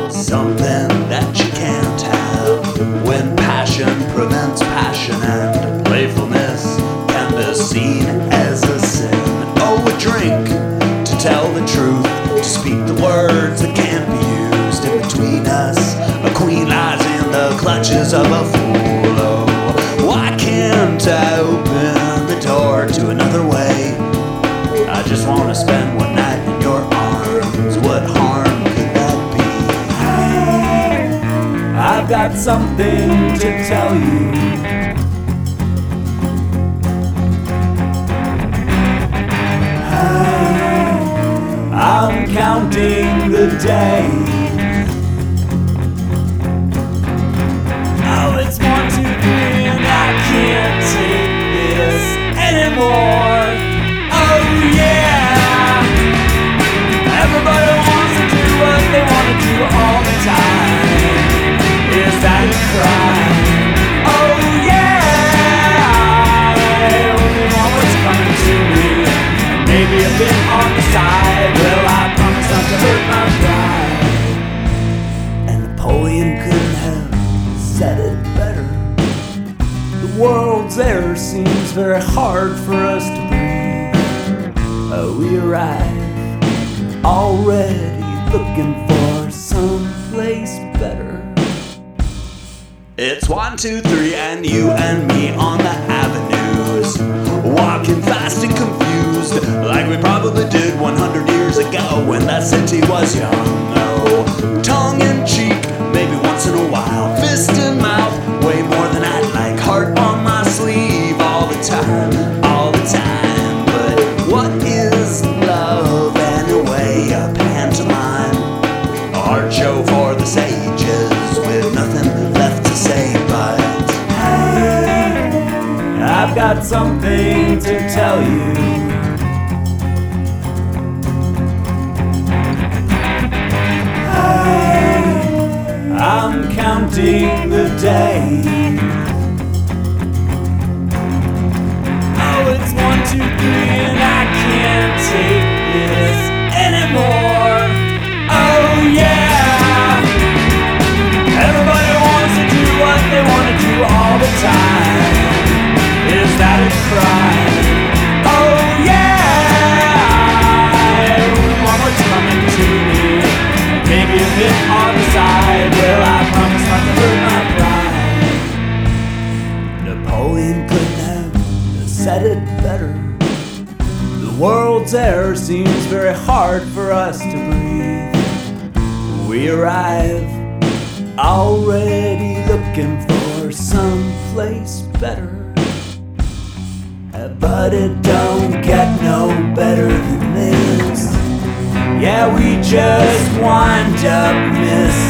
something that you can't have. When passion prevents passion and playfulness can be seen as a sin. Oh, a drink to tell the truth, to speak the words that can't be used. In between us, a queen lies in the clutches of a fool. Oh, why can't I open the door to another way? I just wanna spend one night in your arms. What harm could that be? I've got something to tell you. I'm counting the days. Oh, it's 1, 2, 3, and I can't take this anymore. Oh yeah, everybody wants to do what they want to do all the time. Is that a crime? Oh yeah, I only want what's coming to me, maybe a bit on the side. Well, I promise not to hurt my pride. And Napoleon couldn't have said it better. The world's air seems very hard for us to breathe. We arrive already looking for someplace better. It's 1, 2, 3, and you and me on the avenues, walking fast and confused, like we probably did 100 years ago when that city was young. Oh, tongue in cheek, maybe once in a while, fist in mouth, way more than I'd like, heart on my sleeve all the time, all the time. But what is love anyway? A pantomime, a hard show for the sages with nothing left to say. But I've got something to tell you. I'm counting the days. Oh, it's 1, 2, 3, and I can't take this anymore. Oh yeah, everybody wants to do what they want to do all the time. Is that a crime? Oh yeah, I want what's coming to me, maybe a bit on the side. Well, I promise not to hurt my pride. Napoleon couldn't have said it better. The world's air seems very hard for us to breathe. We arrive already looking for someplace better. But it don't get no better than this. Yeah, we just wind up missing